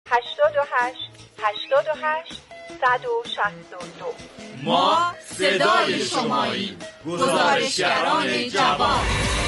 88 88 162. ما صدای شماییم. گزارشگران جوان.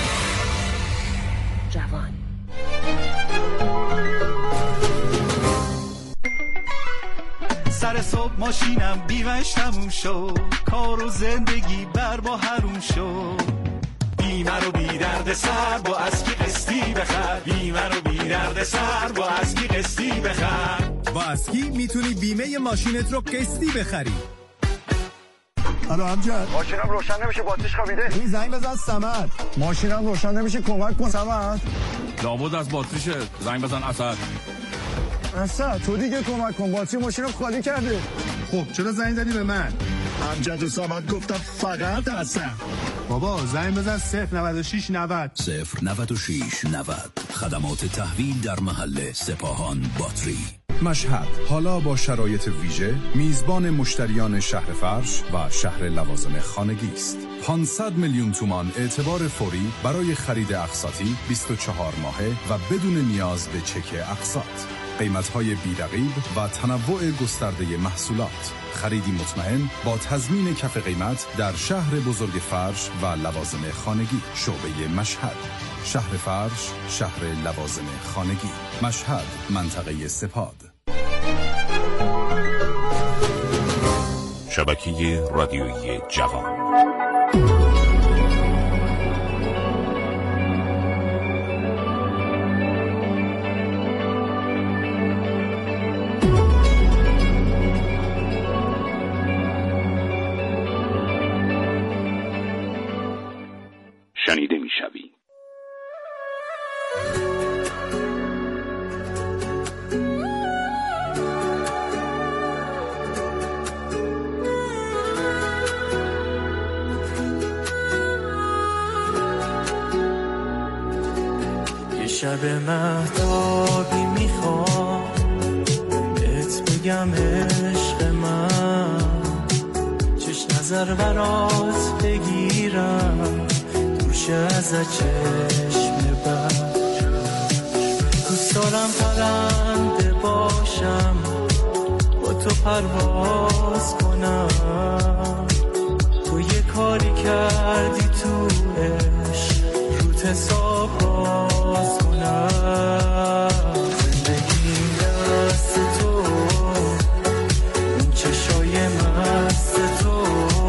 سر صبح ماشینم بیمش تموم شد، کار و زندگی بر با حروم شد. بیمه رو بی درد سر با اسکی قسطی بخر، بیمه رو بی درد سر با اسکی قسطی بخر. با اسکی میتونی بیمه ماشینت رو قسطی بخری. الو امجد، ماشینم روشن نمیشه، باتریش خوابیده. این زنگ بزن صمد. ماشینم روشن نمیشه، کمک کن صمد. لابد از باتریشه، زنگ بزن اسد. اسد تو دیگه کمک کن، باتری ماشینم خالی کرده. خب چرا زنگ زدی به من؟ امجد و صمد گفتم فقط اسد. بابا زنگ بزن 096 90 096 90. خدمات تحویل در محل سپاهان باتری. مشهد حالا با شرایط ویژه میزبان مشتریان شهر فرش و شهر لوازم خانگی است. 500 میلیون تومان اعتبار فوری برای خرید اقساطی 24 ماهه و بدون نیاز به چک اقساط. قیمت‌های بی‌رقیب و تنوع گسترده محصولات. خریدی مطمئن با تضمین کف قیمت در شهر بزرگ فرش و لوازم خانگی. شعبه مشهد، شهر فرش، شهر لوازم خانگی. مشهد، منطقه سپاد. شبکه رادیویی جوان. شنیده می‌شوی. یه شب مهتابی میخوام بهت بگم عشق من، چش نظر برات بگیرم دوشه از چشم بر. دوست دارم پرنده باشم با تو پرواز کنم. تو یه کاری کردی تو عشق روت حساب باز کنم. زندگی دست تو، این چشای مست تو،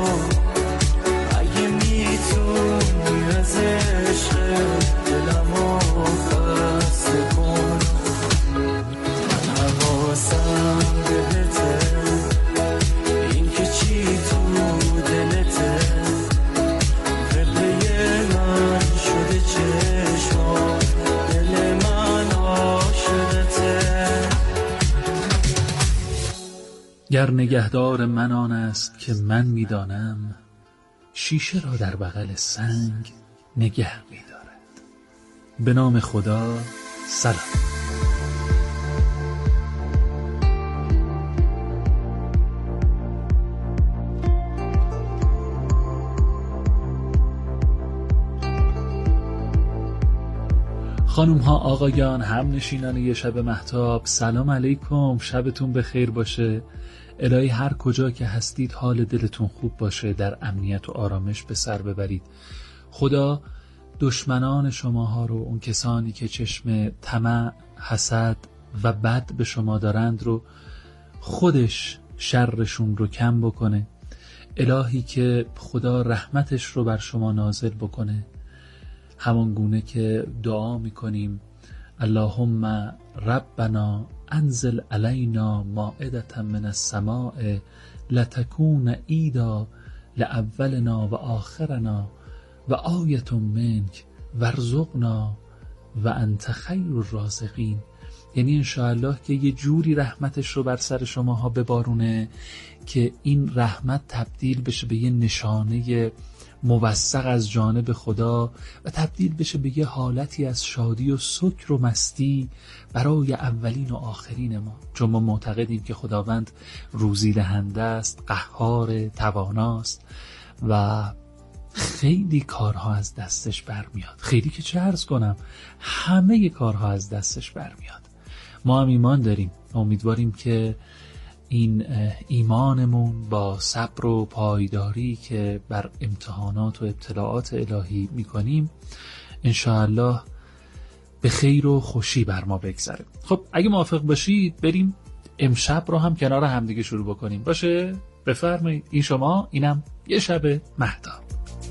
اگه میتونی از عشق دلمو خسته کن. من حواسم بهته، این که چی تو دلته، قبله من شده چشما، دل من عاشقته. گر نگهدار من آن است که من میدانم، شیشه را در بغل سنگ نگه می‌دارد. به نام خدا، سلام. خانوم ها، آقایان، هم نشینان یه شب مهتاب، سلام علیکم، شبتون بخیر باشه. الهی هر کجا که هستید حال دلتون خوب باشه، در امنیت و آرامش به سر ببرید. خدا دشمنان شماها رو، اون کسانی که چشم طمع، حسد و بد به شما دارند رو، خودش شرشون رو کم بکنه. الهی که خدا رحمتش رو بر شما نازل بکنه، همان گونه که دعا میکنیم اللهم ربنا انزل علینا مائدة من السماء لتكون عیدا لأولنا و آخرنا و آیة منک وارزقنا و انت خیر الرازقین. یعنی انشاءالله که یه جوری رحمتش رو بر سر شماها ببارونه که این رحمت تبدیل بشه به یه نشانه موثق از جانب خدا و تبدیل بشه به یه حالتی از شادی و سکر و مستی برای اولین و آخرین ما. چون ما معتقدیم که خداوند روزی دهنده است، قهار، تواناست و خیلی کارها از دستش برمیاد. خیلی که چه عرض کنم، همه کارها از دستش برمیاد. ما هم ایمان داریم، امیدواریم که این ایمانمون با صبر و پایداری که بر امتحانات و ابتلاعات الهی میکنیم انشاءالله به خیر و خوشی بر ما بگذره. خب اگه موافق باشید بریم امشب رو هم کنار همدیگه شروع بکنیم. باشه؟ بفرمایید. این شما، اینم یه شب مهتاب.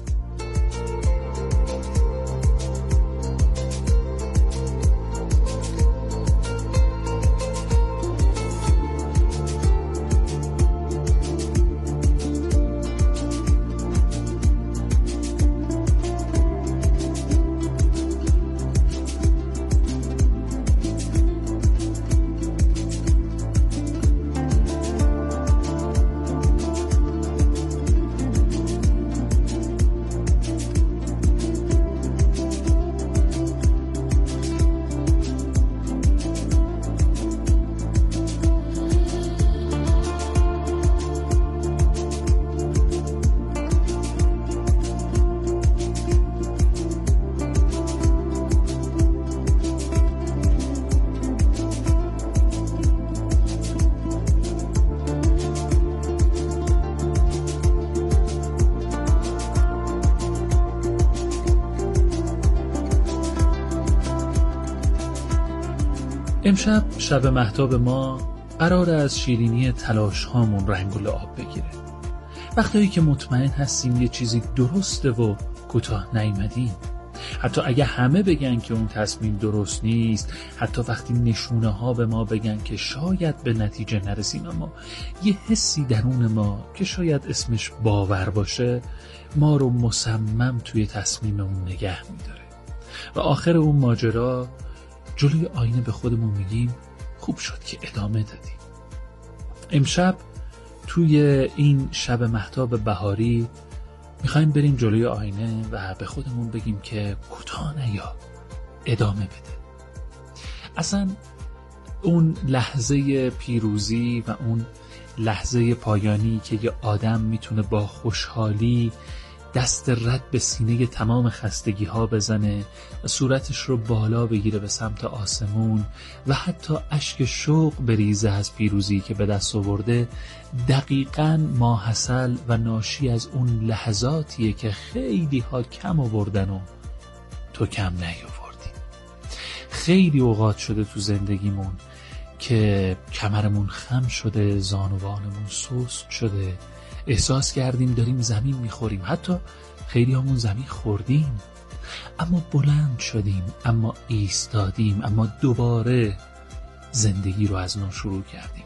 امشب شب مهتاب ما قرار از شیرینی تلاش هامون رنگ و لعاب بگیره. وقتایی که مطمئن هستیم یه چیزی درسته و کوتاه نیامدیم، حتی اگه همه بگن که اون تصمیم درست نیست، حتی وقتی نشونه ها به ما بگن که شاید به نتیجه نرسیم، اما یه حسی درون ما که شاید اسمش باور باشه ما رو مصمم توی تصمیممون نگه میداره و آخر اون ماجرا جلوی آینه به خودمون میگیم خوب شد که ادامه دادیم. امشب توی این شب مهتاب بهاری میخوایم بریم جلوی آینه و به خودمون بگیم که کوتاه نیا، ادامه بده. اصلا اون لحظه پیروزی و اون لحظه پایانی که یه آدم میتونه با خوشحالی دست رد به سینه تمام خستگی ها بزنه و صورتش رو بالا بگیره به سمت آسمون و حتی اشک شوق بریزه از پیروزی که به دست آورده، دقیقاً ماحصل و ناشی از اون لحظاتیه که خیلی ها کم آوردن و تو کم نیاوردی. خیلی اوقات شده تو زندگیمون که کمرمون خم شده، زانوانمون سست شده، احساس کردیم داریم زمین میخوریم، حتی خیلی همون زمین خوردیم، اما بلند شدیم، اما ایستادیم، اما دوباره زندگی رو از نو شروع کردیم.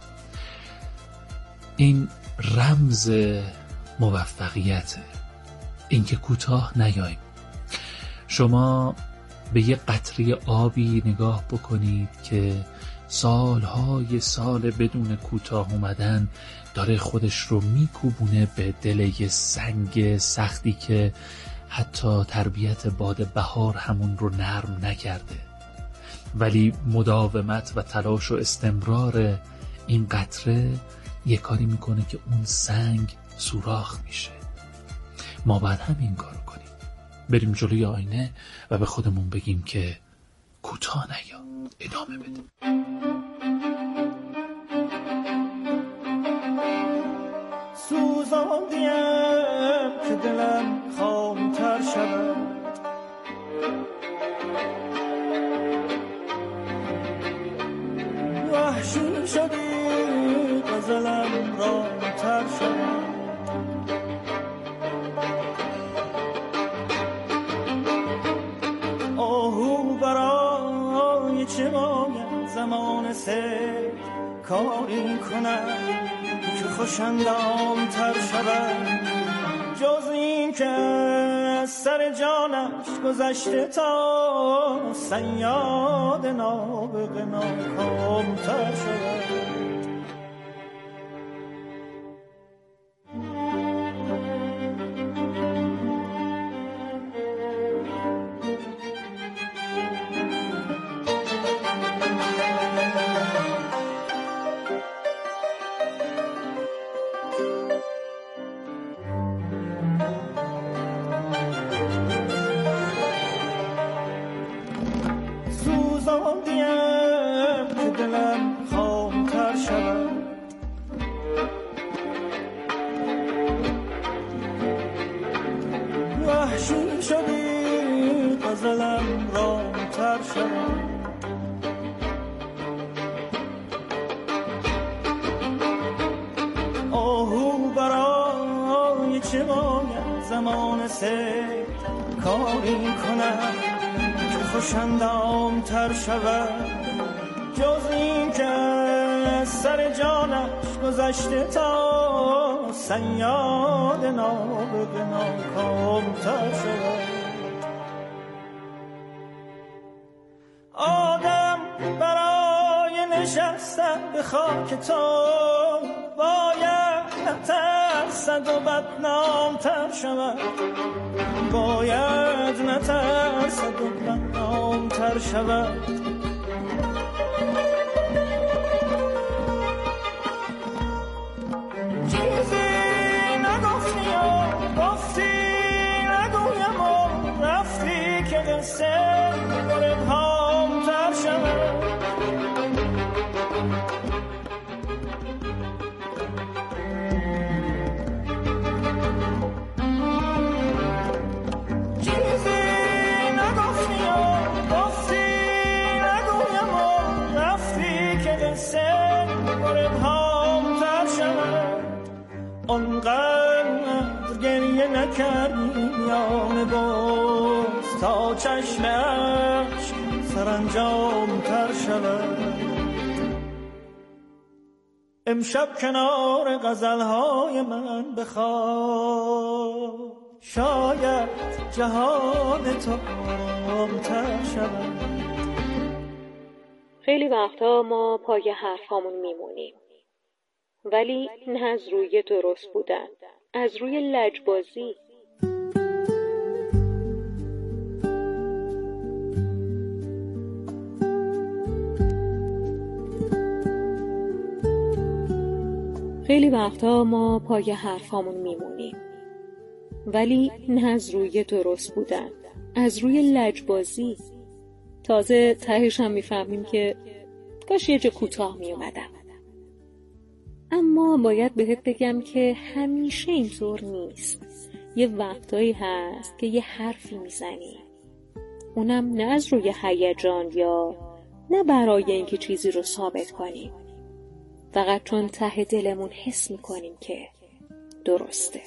این رمز موفقیته، اینکه کوتاه نیاییم. شما به یه قطره آبی نگاه بکنید که سالهای سال بدون کوتاه اومدن داره خودش رو میکوبونه به دل یه سنگ سختی که حتی تربیت باد بهار همون رو نرم نکرده، ولی مداومت و تلاش و استمرار این قطره یه کاری میکنه که اون سنگ سوراخ میشه. ما باید همین کارو کنیم، بریم جلوی آینه و به خودمون بگیم که کوتاه نیا، ادامه بده. سوزاندیم که دلم خامتر شود، وحشی شدی غزلم رامتر شود، آهو برای چه باید زمان سر کاری کنم که خوشندام تر شود، جز این که از سر جانش گذشته تا صیاد نابغه ناکام تر شود. آهو برای چه باید زمان سید کاری کنم که خوشندام تر شود، جز این که از سر جانش گذشته تا صیاد نابغه ناکام تر شود. آدم برای نشستن به خاک تو باید نترسد و بدنام تر شود، باید نترسد و بدنام تر شود. چیزی نگفتی و گفتی نگویم و رفتی که قصه بربهام تر شود. آنقدر گریه نکردی میان باز تا چشمش سرانجام تر شود. امشب کنار غزلهای من بخواب، شاید جهان تو آرام‌تر شود. خیلی وقتا ما پای حرفامون میمونیم، ولی نه از روی درست بودن، از روی لجبازی. خیلی وقتا ما پای حرفامون میمونیم، ولی نه از روی درست بودن، از روی لجبازی. تازه تهش هم میفهمیم که کاش یه جا کوتاه میومدم. اما باید بهت بگم که همیشه اینطور نیست. یه وقتایی هست که یه حرفی میزنی، اونم نه از روی هیجان یا نه برای اینکه چیزی رو ثابت کنیم، فقط چون ته دلمون حس میکنیم که درسته.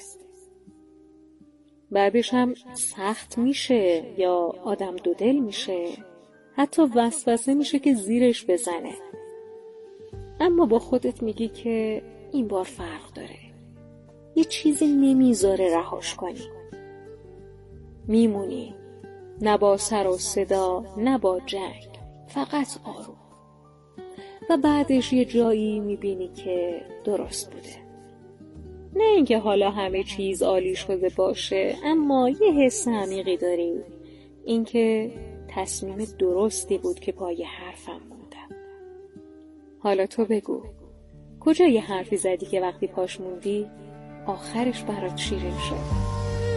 بعدش هم سخت میشه یا آدم دودل میشه، حتی وسوسه میشه که زیرش بزنه، اما با خودت میگی که این بار فرق داره، یه چیزی نمیذاره رهاش کنی. میمونی، نه با سر و صدا نه با جنگ، فقط آروم. و بعدش یه جایی میبینی که درست بوده. نه اینکه حالا همه چیز عالی شده باشه، اما یه حس عمیقی داری، اینکه تصمیم درستی بود که پای حرفم موندم. حالا تو بگو، کجا یه حرفی زدی که وقتی پاش موندی آخرش برات شیرین شد؟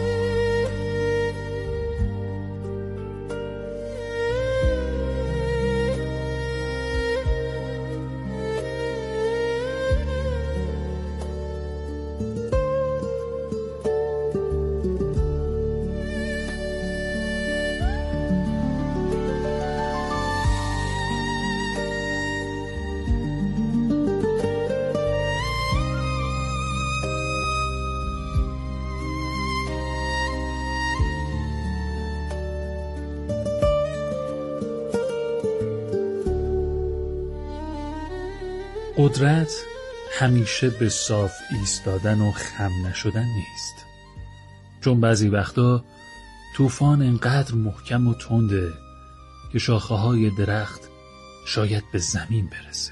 قدرت همیشه به صاف ایستادن و خم نشدن نیست، چون بعضی وقتا طوفان انقدر محکم و تنده که شاخه های درخت شاید به زمین برسه،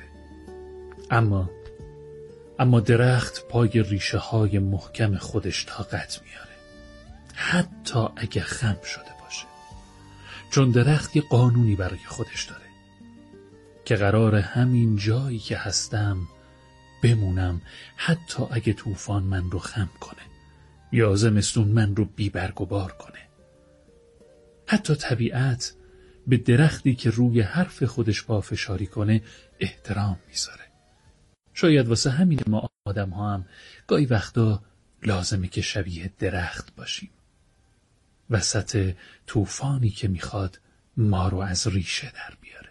اما درخت پای ریشه های محکم خودش طاقت میاره، حتی اگه خم شده باشه، چون درخت یه قانونی برای خودش داره که قرار همین جایی که هستم بمونم، حتی اگه طوفان من رو خم کنه یا زمستون من رو بی برگ و بار کنه. حتی طبیعت به درختی که روی حرف خودش پافشاری کنه احترام میذاره. شاید واسه همین ما آدم ها هم گاهی وقتا لازمه که شبیه درخت باشیم، وسط طوفانی که میخواد ما رو از ریشه در بیاره.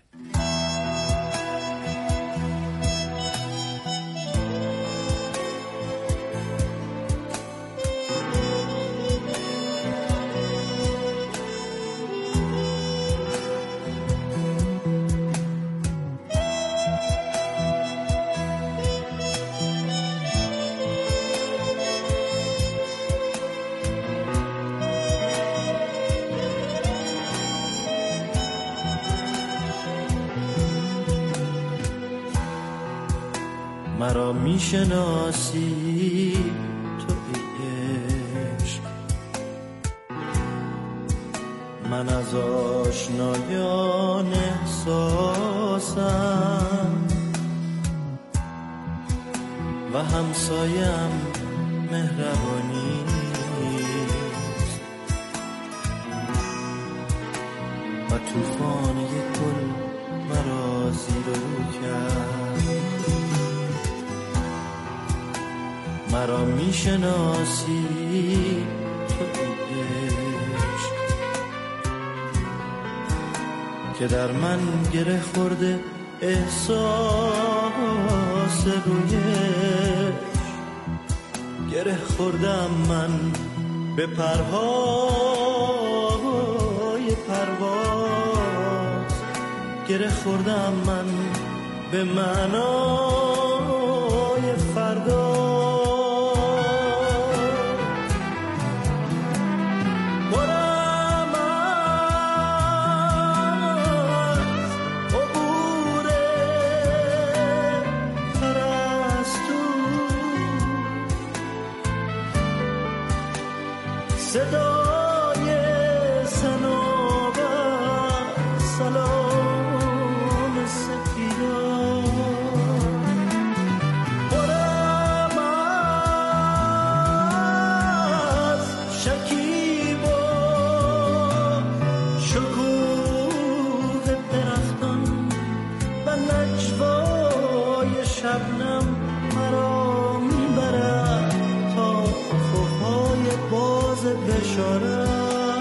مرا میشناسی تو عشق، من از آشنایان احساسم و همسایم مهربانی و طوفان یک گل مرا زیر و رو کرد. مرا میشناسی تو عشق که در من گره خورده احساس رویش، گره خوردم من به پرهای پرواز، گره خوردم من به معنای فردا. صدای سنابر سلام سپیدار، پرم از شکیبا شکوه درختان و نجوای شبنم مرا میبرد تا افقهای باز بشارت.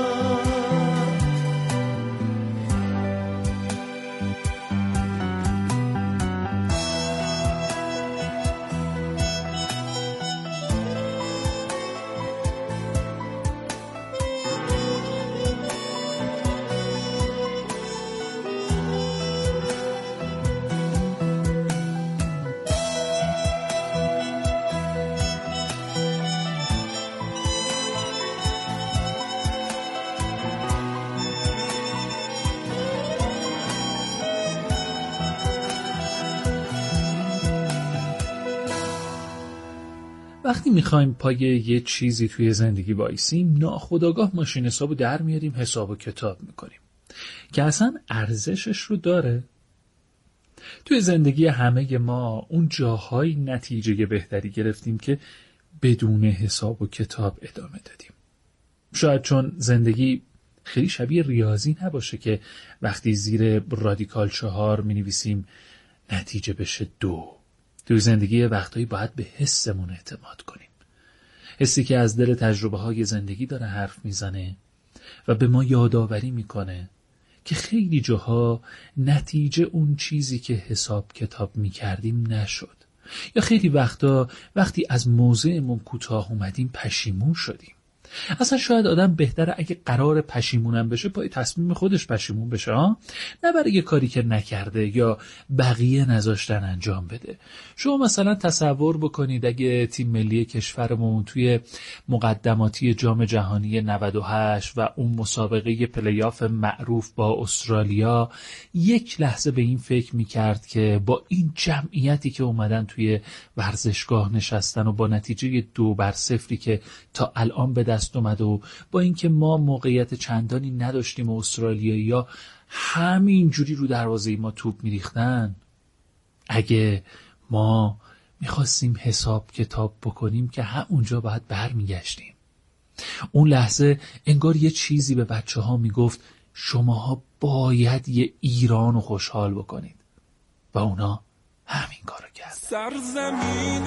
وقتی میخوایم پای یه چیزی توی زندگی وایسیم، ناخودآگاه ماشین حسابو در میاریم، حساب و کتاب میکنیم که اصلا ارزشش رو داره. توی زندگی همه ما اون جاهای نتیجه بهتری گرفتیم که بدون حساب و کتاب ادامه دادیم. شاید چون زندگی خیلی شبیه ریاضی نباشه که وقتی زیر رادیکال 4 مینویسیم نتیجه بشه 2. توی زندگی وقتایی باید به حسمون اعتماد کنیم، حسی که از دل تجربه های زندگی داره حرف میزنه و به ما یادآوری میکنه که خیلی جاها نتیجه اون چیزی که حساب کتاب میکردیم نشد، یا خیلی وقتا وقتی از موضعمون کوتاه اومدیم پشیمون شدیم. اصلا شاید آدم بهتره اگه قرار پشیمونم بشه پای تصمیم خودش پشیمون بشه، نه برای یه کاری که نکرده یا بقیه نذاشتن انجام بده. شما مثلا تصور بکنید اگه تیم ملی کشورمون توی مقدماتی جام جهانی 98 و اون مسابقه پلی‌آف معروف با استرالیا یک لحظه به این فکر میکرد که با این جمعیتی که اومدن توی ورزشگاه نشستن و با نتیجه 2-0 که تا الان به دست اومد و با اینکه ما موقعیت چندانی نداشتیم و استرالیایی‌ها همین جوری رو دروازه ما توپ میریختن، اگه ما میخواستیم حساب کتاب بکنیم که همونجا باید برمیگشتیم. اون لحظه انگار یه چیزی به بچه ها میگفت شماها باید یه ایران رو خوشحال بکنید و اونا همین کارو کردن. سرزمین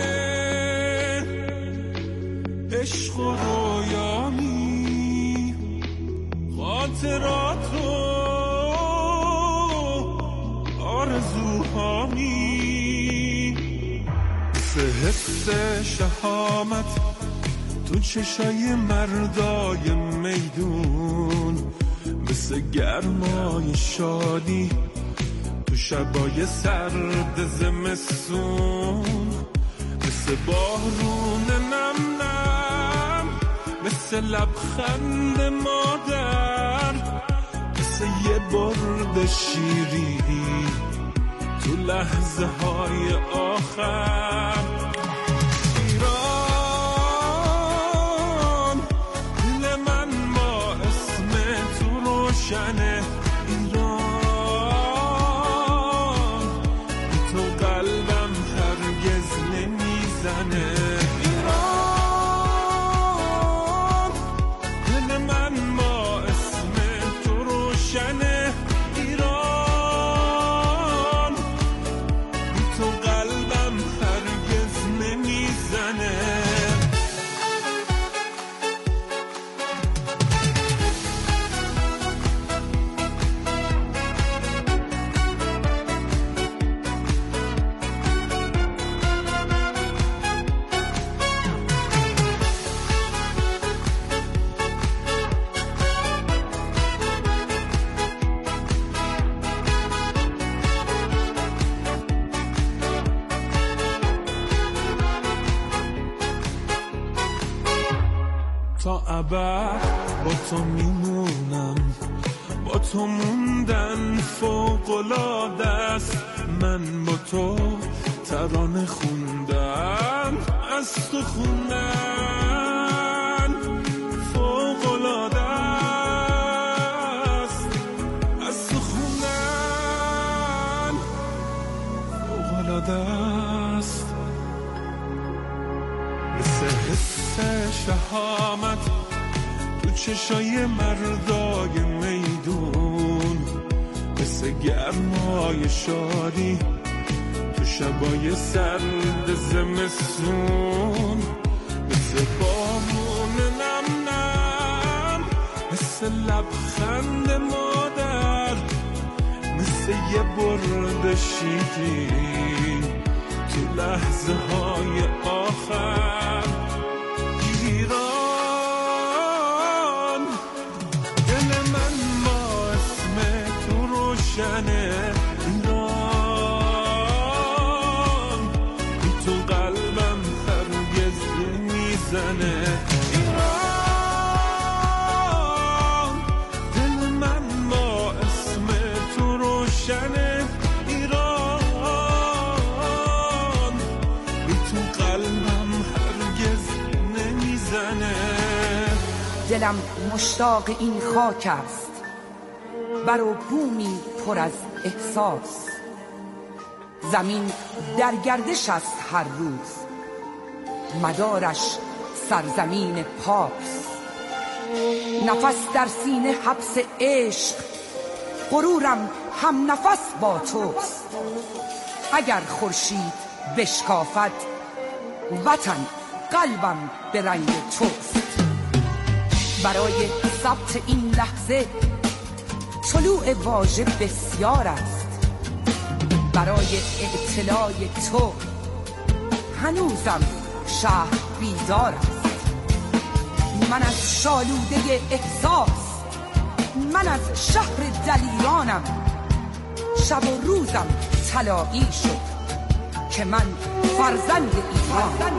عشق و رویانی خاطراتو مثل حس شهامت تو چشای مردای میدون، مثل گرمای شادی تو شبای سرد زمستون، مثل بارون نم نم، مثل لبخند مادر، مثل یه برد شیری تو لحظه های آخر. ایران دل من با اسم تو روشنه، ایران بی تو قلبم هرگز نمیزنه. ایران دل من با اسم تو روشنه، ایران بی تو قلبم هرگز نمیزنه. تا ابد با تو میمونم، با تو موندن فوق‌العاده است. من با تو ترانه خوندم، از تو خوندن فوق‌العاده است. از تو خوندن فوق‌العاده است. مثل حس شهامت تو چشای مردای میدون، مثل گرمای شادی تو شبای سرد زمستون، مثل بارون نم نم، مثل لبخند مادر، مثل یه برد شیری تو لحظه های آخر. ایران دل من با اسم تو روشنه، ایران بی تو قلبم هرگز نمیزنه. ایران دل من با اسم تو روشنه، ایران بی تو قلبم هرگز نمیزنه. دلم مشتاق این خاک است، بر و بومی پر از احساس. زمین در گردش است هر روز، مدارش سرزمین پاکست. نفس در سینه حبس عشق، غرورم هم نفس با توست. اگر خورشید بشکافد، وطن قلبم به رنگ توست. برای ثبت این لحظه طلوع واژه بسیار است. برای اطلاع تو هنوزم شهر بیدار است. من از شالوده احساس، من از شهر دلیرانم. شب و روزم طلایی شد که من فرزند ایران.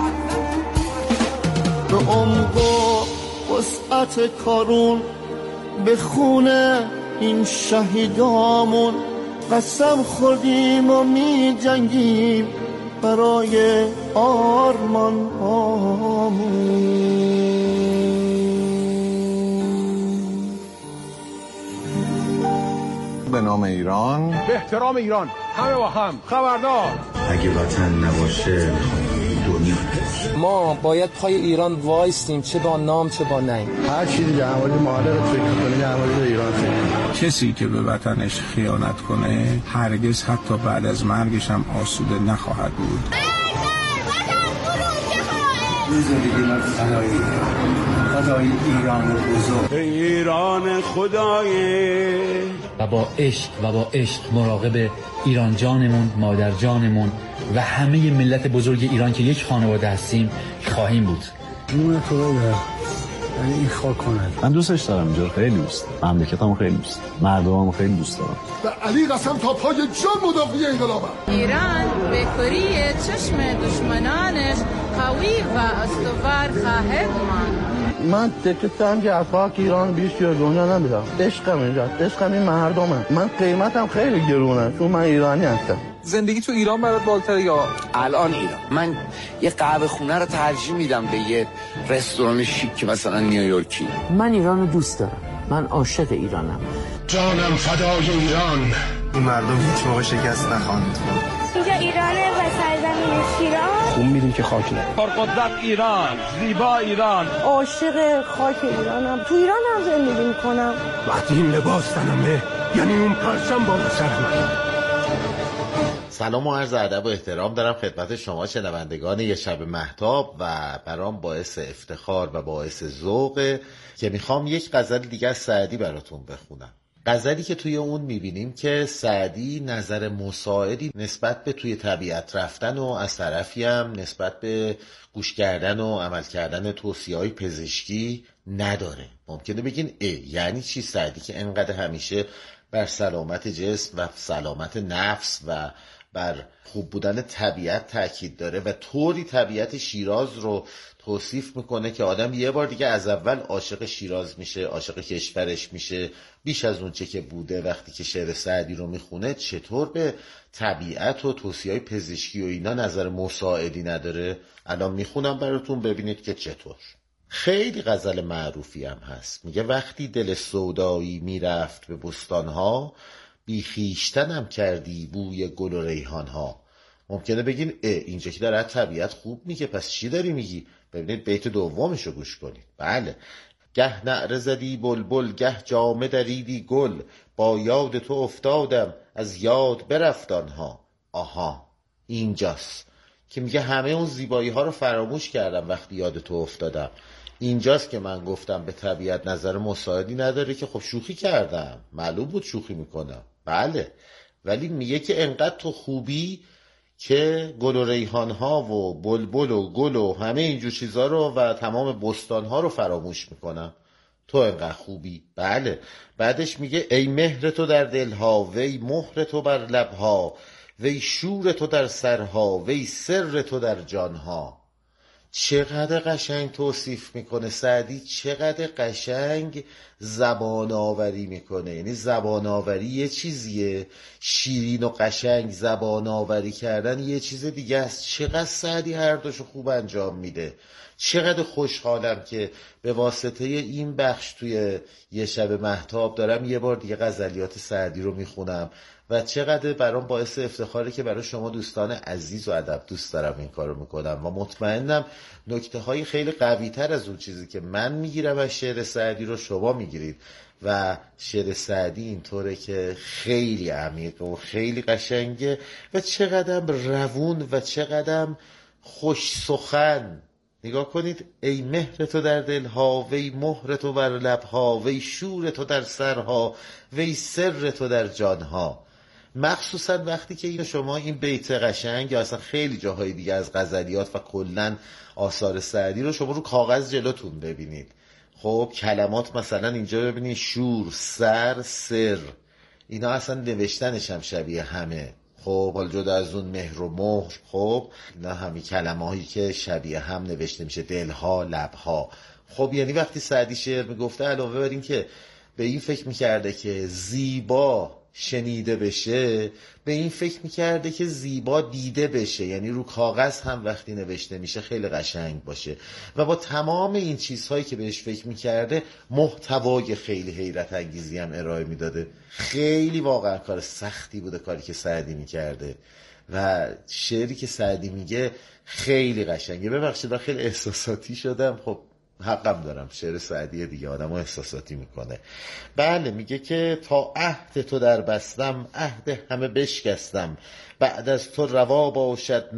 به عمق و وسعت کارون، به خونه این شهیدامون قسم خوردیم و می جنگیم برای آرمان هامون. به نام ایران، به احترام ایران، همه با هم خبردار. اگه وطن نباشه دنیا نباشه. ما باید پای ایران وایستیم، چه با نام چه با ننگ. هر چیزی در مورد معادلت فکر کنی در مورد ایران فکر کنی. کسی که به وطنش خیانت کنه هرگز حتی بعد از مرگش هم آسوده نخواهد بود. زندگی من خدای ایران بزرگ، ایران خدای. و با عشق مراقب ایران جانمون، مادر جانمون و همه ملت بزرگ ایران که یک خانواده هستیم خواهیم بود. نور تو بده، یعنی این خاک کند. من دوستش دارم اینجا، خیلی دوست دارم، مملکتمو خیلی دوست دارم، مردممو خیلی دوست دارم. و علی قسم تا پای جان مدافع انقلابم. ایران به کری چشم دشمنانش قوی و استوار خواهد ماند. من تکتم که از خاک ایران بیش توی دنیا نمیدم. عشقم اینجاست، عشقم این مردمه. من قیمتم خیلی گرونه چون من ایرانی هستم. زندگی تو ایران برات بالاتره یا الان ایران؟ من یه قهوه خونه رو ترجیح میدم به یه رستوران شیک مثلا نیویورکی. من ایرانو دوست دارم، من عاشق ایرانم، جانم فدای ایران. این مردم هیچ موقع شکست نخواهند خورد. اینجا ایرانه و سرزمین شیراز. خون میریم که خاک نه. پرقدرت ایران، زیبا ایران. عاشق خاک ایرانم، تو ایران هم زندگی میکنم. وقتی این لباس تنمه یعنی اون پرچم بالا سر من. سلام و عرض ادب و احترام دارم خدمت شما شنوندگان یه شب مهتاب و برام باعث افتخار و باعث ذوقه که میخوام یک غزل دیگه از سعدی براتون بخونم. غزلی که توی اون میبینیم که سعدی نظر مساعدی نسبت به توی طبیعت رفتن و از طرفی هم نسبت به گوش کردن و عمل کردن توصیه‌های پزشکی نداره. ممکنه بگین یعنی چی سعدی که انقدر همیشه بر سلامت جسم و سلامت نفس و بر خوب بودن طبیعت تاکید داره و طوری طبیعت شیراز رو توصیف میکنه که آدم یه بار دیگه از اول عاشق شیراز میشه، عاشق کشورش میشه بیش از اون چه که بوده وقتی که شعر سعدی رو میخونه. چطور به طبیعت و توصیه‌های پزشکی و اینا نظر مساعدی نداره؟ الان میخونم براتون ببینید که چطور. خیلی غزل معروفی هم هست، میگه وقتی دل سودایی میرفت به بستانها، بی خویشتنم کردی بوی گل و ریحانها. ممکنه بگین اینجا که داره طبیعت خوب میگه پس چی داری میگی؟ ببینید بیت دومشو گوش کنید. بله، گه نعره زدی بلبل، گه جامه دریدی گل، با یاد تو افتادم از یاد برفت آنها. آها، اینجاست که میگه همه اون زیبایی ها رو فراموش کردم وقتی یاد تو افتادم. اینجاست که من گفتم به طبیعت نظر مساعدی نداره که خب شوخی کردم، معلوم بود شوخی میکنم. بله، ولی میگه که انقدر تو خوبی که گل و ریحان ها و بلبل و گل و همه اینجور چیزا رو و تمام بستان ها رو فراموش میکنم. تو انقدر خوبی. بله، بعدش میگه ای مهر تو در دلها، وی مهر تو بر لبها، وی شور تو در سرها، وی سر تو در جانها. چقدر قشنگ توصیف میکنه سعدی، چقدر قشنگ زبان آوری میکنه. یعنی زبان آوری یه چیزیه، شیرین و قشنگ زبان آوری کردن یه چیز دیگه است. چقدر سعدی هر دوشو خوب انجام میده. چقدر خوشحالم که به واسطه این بخش توی یه شب مهتاب دارم یه بار دیگه غزلیات سعدی رو میخونم و چقدر برام باعث افتخاره که برای شما دوستان عزیز و ادب دوست دارم این کارو میکنم و مطمئنم نکته های خیلی قوی تر از اون چیزی که من میگیرم از شعر سعدی رو شما میگیرید. و شعر سعدی اینطوره که خیلی عمیق و خیلی قشنگه و چقدر روون و چقدر خوش سخن. نگاه کنید، ای مهر تو در دلها، وی مهر تو بر لبها، وی شور تو در سرها، وی سر تو در جانها. مخصوصا وقتی که شما این بیت قشنگ یا اصلا خیلی جاهای دیگه از غزلیات و کلن آثار سعدی رو شما رو کاغذ جلوتون ببینید. خب کلمات مثلا اینجا ببینید شور، سر، سر، اینا اصلا نوشتنش هم شبیه همه. خب حالا جدا از اون مهر و مهر، خب اینا همین کلمه هایی که شبیه هم نوشته میشه، دلها، لبها. خب یعنی وقتی سعدی شعر میگفته علاوه بر این که به این فکر میکرده که زیبا شنیده بشه، به این فکر میکرده که زیبا دیده بشه، یعنی رو کاغذ هم وقتی نوشته میشه خیلی قشنگ باشه. و با تمام این چیزهایی که بهش فکر میکرده محتوای خیلی حیرت انگیزی هم ارائه میداده. خیلی واقعا کار سختی بوده کاری که سعدی میکرده و شعری که سعدی میگه خیلی قشنگه. ببخشید من خیلی احساساتی شدم، خب حقم دارم، شعر سعدی دیگه آدمو احساساتی میکنه. بله، میگه که تا عهد تو در بستم، عهد همه بشکستم، بعد از تو روا باشد